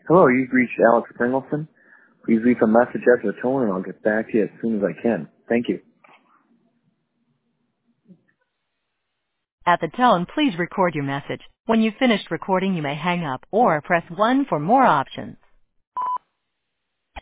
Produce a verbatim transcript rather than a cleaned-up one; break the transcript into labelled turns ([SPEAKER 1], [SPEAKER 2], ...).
[SPEAKER 1] Hello, you've reached Alex Pringleson. Please leave a message after the tone and I'll get back to you as soon as I can. Thank you.
[SPEAKER 2] At the tone, please record your message. When you've finished recording, you may hang up or press one for more options.